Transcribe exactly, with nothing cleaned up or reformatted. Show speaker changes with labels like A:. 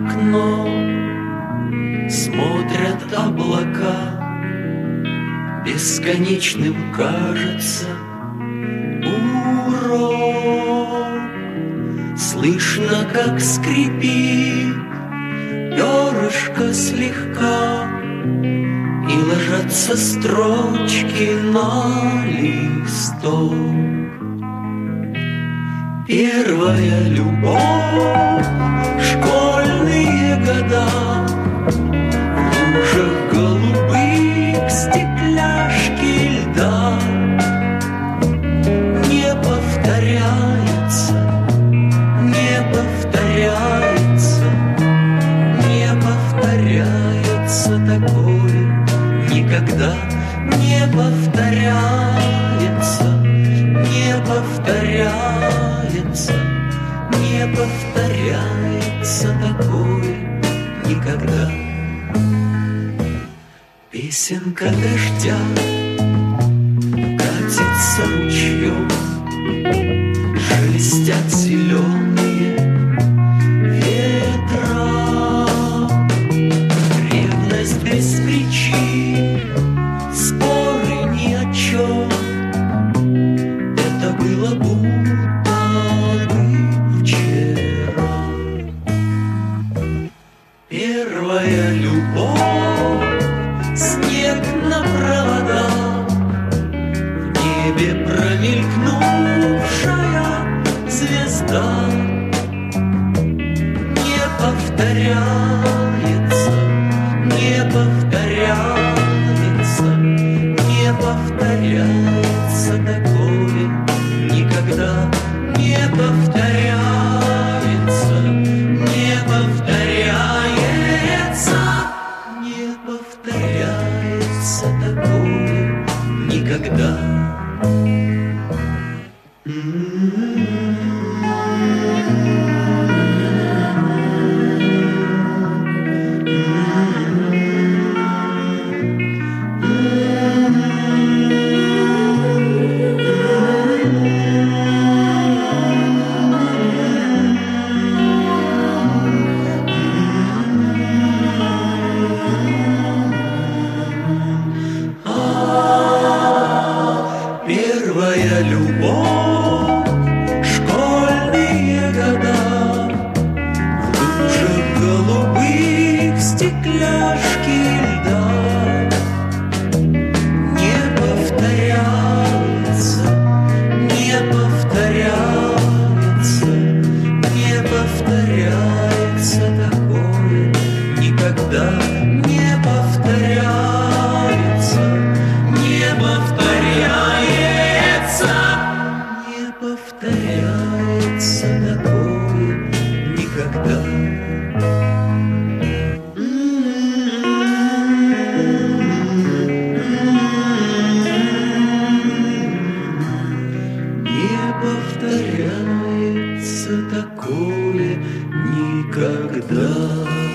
A: окно смотрят облака, бесконечным кажется урок. Слышно, как скрипит перышко слегка, и ложатся строчки на листок. Первая любовь, школьные года, в лужах голубых стекляшки льда. Не повторяется, не повторяется, не повторяется такое никогда. Не повторяется, не повторяется, не повторяется такое никогда. Песенка дождя катится ручьем, шелестят зеленые ветра. Ревность без причин, споры ни о чем. Это было будто бы вчера. Первая любовь, снег на проводах, в небе промелькнувшая звезда. Не повторяется, не повторяется, не повторяется такое никогда. Не повторяется, не повторяется, не повторяется такое никогда. Первая любовь, школьные года, в лужах голубых стекляшки льда. Не повторяется, не повторяется, не повторяется такое никогда. Не повторяется, не повторяется, не повторяется такое никогда. Не повторяется такое никогда.